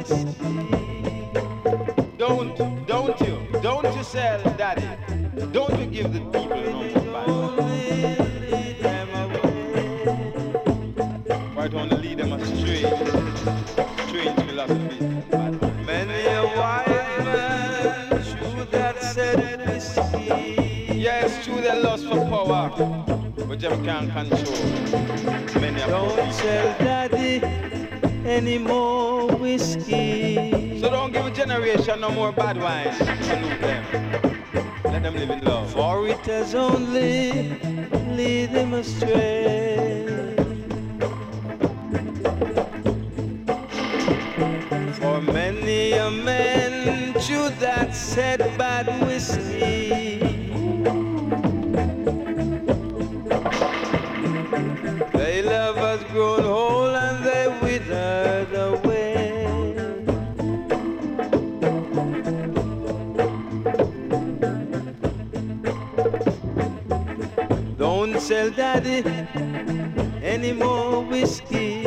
Don't you sell daddy. Don't you give the people no more bad. Right on to lead them astray. Strange philosophy. Many a white man true that said whiskey. Yeah, it's true they lust for power, but them can't control. Many of Don't sell daddy any more whiskey. So don't give a generation no more bad wine. Salute them. Let them live in love. For it has only lead them astray. For many a man to that said bad whiskey. Their love has grown whole and they withered away. Don't sell daddy any more whiskey.